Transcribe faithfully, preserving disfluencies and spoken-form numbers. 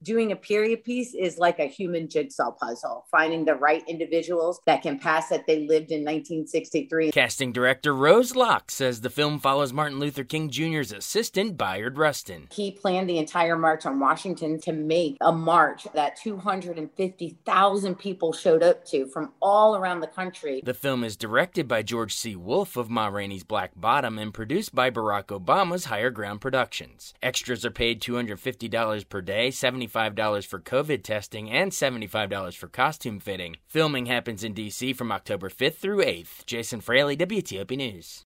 Doing a period piece is like a human jigsaw puzzle, finding the right individuals that can pass that they lived in nineteen sixty-three. Casting director Rose Locke says the film follows Martin Luther King Junior's assistant, Bayard Rustin. He planned the entire march on Washington to make a march that two hundred fifty thousand people showed up to from all around the country. The film is directed by George C. Wolfe of Ma Rainey's Black Bottom and produced by Barack Obama's Higher Ground Productions. Extras are paid two hundred fifty dollars per day, seventy-five dollars for COVID testing, and seventy-five dollars for costume fitting. Filming happens in D C from October fifth through eighth. Jason Fraley, W T O P News.